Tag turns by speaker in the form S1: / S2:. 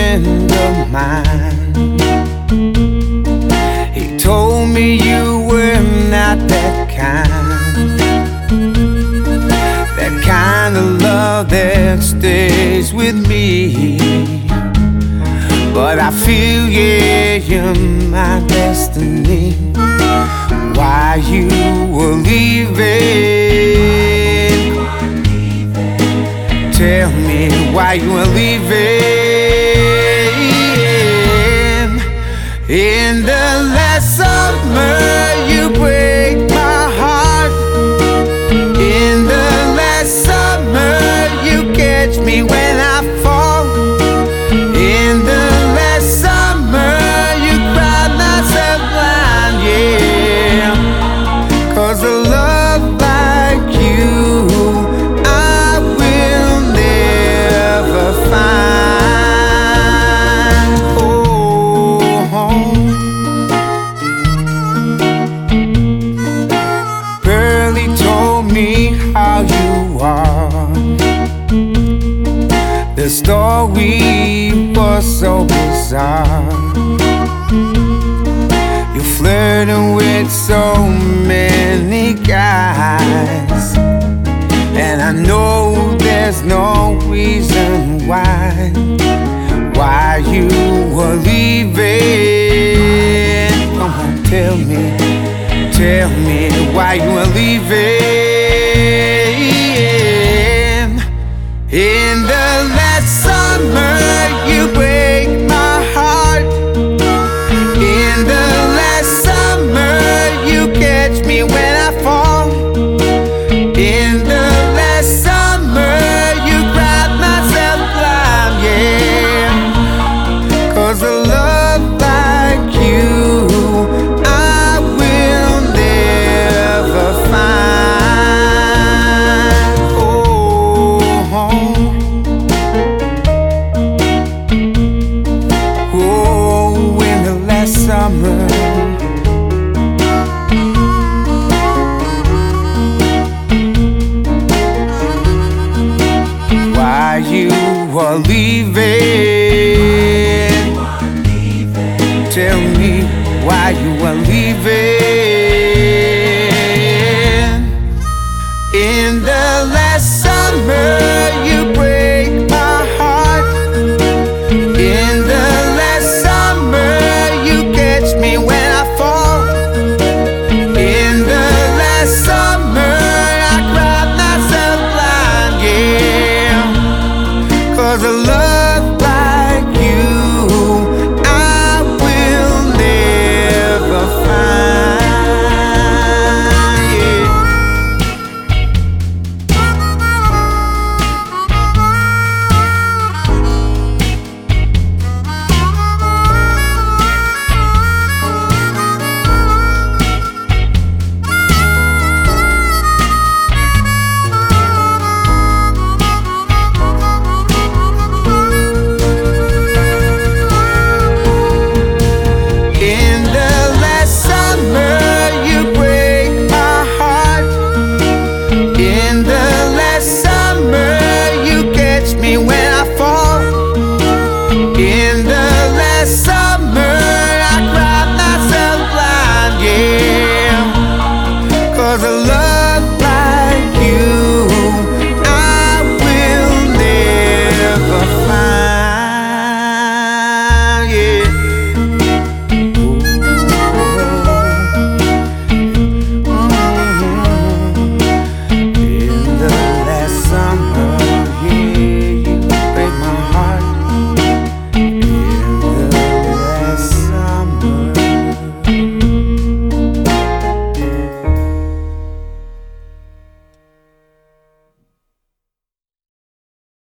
S1: friend of mine. He told me you were not that kind of love that stays with me. But I feel, yeah, you're my destiny. Why you were leaving? Tell me why you were leaving. In the last summer, you break my heart. In the last summer, you catch me when I fall. In the last summer, you cried myself blind, yeah. 'Cause a love like you, I will never find. Oh, Pearly told me how you are. The story was so bizarre. You're flirting with so many guys, and I know there's no reason why you were leaving. Come on, tell me why you were leaving. In the last summer, you break my heart. In the last summer, you catch me when I fall. In the last summer, you cried myself blind, yeah. 'Cause a love like you, I will never find. Oh, in the last summer, why you were leaving? Tell me why you were leaving.